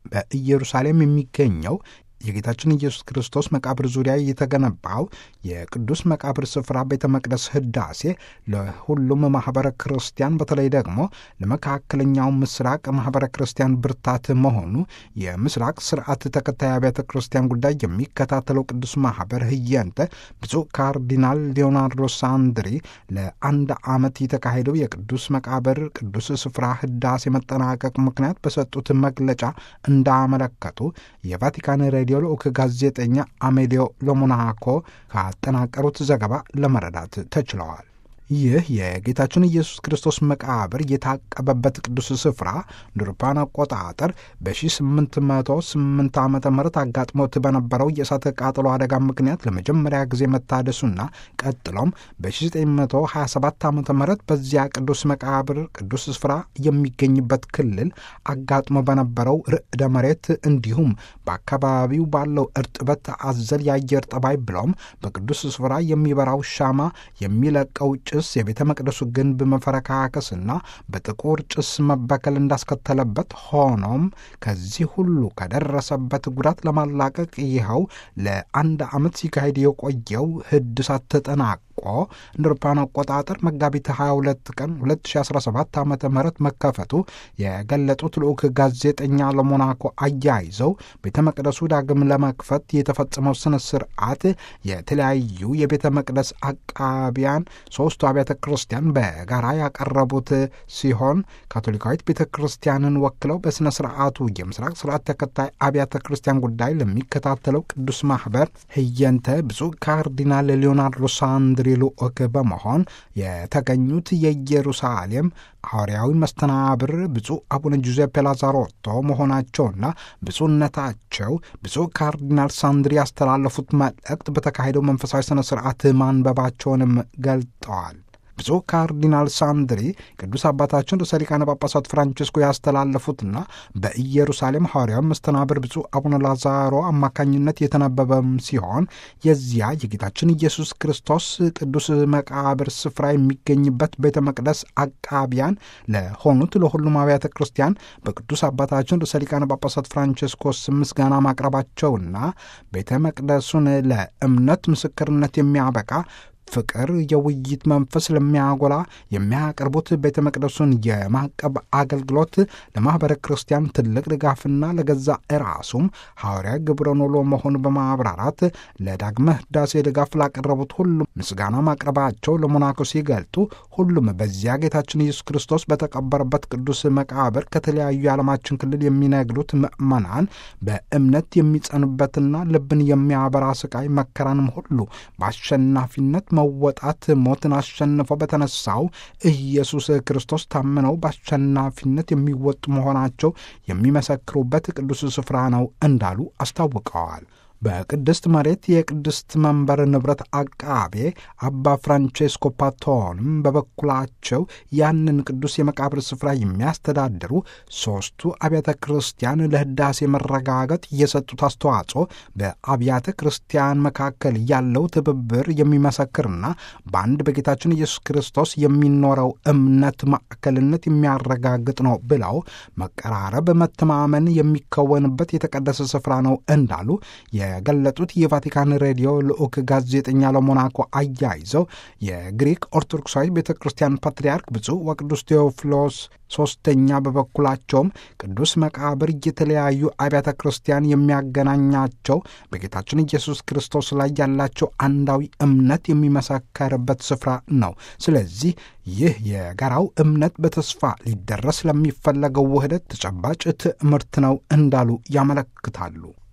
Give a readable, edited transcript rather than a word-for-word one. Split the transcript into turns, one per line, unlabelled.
በኢየሩሳሌም የሚገኘው የጌታችን ኢየሱስ ክርስቶስ መቃብር ዙሪያ የተገነባው የቅዱስ መቃብር ስፍራ ቤተ መቅደስ ህዳሴ ለሁሉም ማኅበረ ክርስቲያን በተለይ ደግሞ ለመካከለኛው ምስራቅ ማኅበረ ክርስቲያን ብርታት መሆኑ የምስራቅ ስርዓት ተከታይ አብያተ ክርስቲያን ጉዳይ የሚከታተለው ቅዱስ ማኅበር ህየንተ ብፁዕ ካርዲናል ሊዮናርዶ ሳንድሪ ለአንድ ዓመት የተካሄደው የቅዱስ መቃብር ቅዱስ ስፍራ ህዳሴ መጠናቀቅ ምክንያት በሰጡት መግለጫ እንዳመለከቱ የቫቲካን ሬዲዮ ልዑክ ጋዜጠኛ አሜሊዮ ሎሞናኮ ካጠናቀሩት ዘገባ ለመረዳት ተችለዋል። ይህ የጌታችን ኢየሱስ ክርስቶስ መቃብር የታቀበበት ቅዱስ ስፍራ አውሮፓውያን አቆጣጠር በ1808 ዓመተ ምህረት አጋጥሞት በነበረው የእሳት ቃጠሎ አደጋ ምክንያት ለመጀመሪያ ጊዜ መታደሱና ቀጥሎም በ1927 ዓመተ ምህረት በዚያ ቅዱስ መቃብር ቅዱስ ስፍራ የሚገኝበት ክልል አጋጥሞ በነበረው ርዕደ መሬት እንዲሁም በአካባቢው ባለው እርጥበት አዘል የአየር ጠባይ ብሎም በቅዱስ ስፍራ የሚበራው ሻማ የሚለቀው ጭስ የቤተ መቅደሱ ግንብ መፈረካከስና በጥቁር ጭስ መበከል እንዳስከተለበት፣ ሆኖም ከዚህ ሁሉ ከደረሰበት ጉዳት ለማላቀቅ ይኸው ለአንድ ዓመት ሲካሄድ የቆየው ህድሳት ተጠናቆ እንደ አውሮፓውያን አቆጣጠር መጋቢት 22 ቀን 2017 ዓ.ም መከፈቱ የገለጡት ልዑክ ጋዜጠኛ ለሞናኮ አያይዘው ቤተ መቅደሱ ዳግም ለመክፈት የተፈጸመው ስነ ስርዓት የተለያዩ የቤተ መቅደስ አቃቢያን ሶስቱ አብያተ ክርስቲያን በጋራ ያቀረቡት ሲሆን ካቶሊካዊት ቤተ ክርስቲያንን ወክለው በስነ ስርዓቱ የምስራቅ ስርዓት ተከታይ አብያተ ክርስቲያን ጉዳይ ለሚከታተለው ቅዱስ ማኅበር ህየንተ ብፁዕ ካርዲናል ሊዮናርዶ ሳንድሪ ልዑክ በመሆን የተገኙት የኢየሩሳሌም ሐዋርያዊ መስተናብር ብፁዕ አቡነ ጁዜፔ ላዛሮቶ መሆናቸውና ብፁዕነታቸው ብፁዕ ካርዲናል ሳንድሪ ያስተላለፉት መልእክት በተካሄደው መንፈሳዊ ሥነ ሥርዓት ማንበባቸውንም ገልጠዋል። ብፁዕ ካርዲናል ሳንድሪ ቅዱስ አባታችን ርዕሰ ሊቃነ ጳጳሳት ፍራንቺስኮ ያስተላለፉትና በኢየሩሳሌም ሐዋርያዊ መስተናብር ብፁዕ አቡነ ላዛሮ አማካኝነት የተነበበም ሲሆን የዚያ የጌታችን ኢየሱስ ክርስቶስ ቅዱስ መቃብር ስፍራ የሚገኝበት ቤተ መቅደስ አቃቢያን ለሆኑት ለሁሉም አብያተ ክርስቲያን በቅዱስ አባታችን ርዕሰ ሊቃነ ጳጳሳት ፍራንቺስኮስ ምስጋና ማቅረባቸውና ቤተ መቅደሱን ለእምነት ምስክርነት የሚያበቃ ፍቅር የውይይት መንፈስ ለሚያጎላ የሚያቀርቡት ቤተ መቅደሱን የማቀብ አገልግሎት ለማኅበረ ክርስቲያን ትልቅ ድጋፍና ለገዛ ራሱም ሐዋርያ ግብረ ኖሎ መሆኑ በማብራራት ለዳግመ ህዳሴ ድጋፍ ላቀረቡት ሁሉም ምስጋና ማቅረባቸው ለሞናኮ ሲገልጡ ሁሉም በዚያ ጌታችን ኢየሱስ ክርስቶስ በተቀበረበት ቅዱስ መቃብር ከተለያዩ የዓለማችን ክልል የሚነግዱት ምእመናን በእምነት የሚጸኑበትና ልብን የሚያበራ ስቃይ መከራንም ሁሉ በአሸናፊነት መወጣት ሞትን አሸንፈው በተነሳው ኢየሱስ ክርስቶስ ታምነው በአሸናፊነት የሚወጡ መሆናቸው የሚመሰክሩበት ቅዱስ ስፍራ ነው እንዳሉ አስታውቀዋል። በቅድስት መሬት የቅድስት መንበር ንብረት አቃቤ አባ ፍራንቼስኮ ፓቶንም በበኩላቸው ያንን ቅዱስ የመቃብር ስፍራ የሚያስተዳድሩ ሦስቱ አብያተ ክርስቲያን ለህዳሴ መረጋገጥ የሰጡት አስተዋጽኦ በአብያተ ክርስቲያን መካከል ያለው ትብብር የሚመሰክርና በአንድ በጌታችን ኢየሱስ ክርስቶስ የሚኖረው እምነት ማዕከልነት የሚያረጋግጥ ነው ብለው መቀራረብ፣ መተማመን የሚከወንበት የተቀደሰ ስፍራ ነው እንዳሉ የገለጡት የቫቲካን ሬዲዮ ልዑክ ጋዜጠኛ ለሞናኮ አያይዘው የግሪክ ኦርቶዶክሳዊ ቤተ ክርስቲያን ፓትርያርክ ብፁዕ ወቅዱስ ቴዎፍሎስ ሦስተኛ በበኩላቸውም ቅዱስ መቃብር የተለያዩ አብያተ ክርስቲያን የሚያገናኛቸው በጌታችን ኢየሱስ ክርስቶስ ላይ ያላቸው አንዳዊ እምነት የሚመሰከርበት ስፍራ ነው። ስለዚህ ይህ የጋራው እምነት በተስፋ ሊደረስ ለሚፈለገው ውህደት ተጨባጭ ትምህርት ነው እንዳሉ ያመለክታሉ።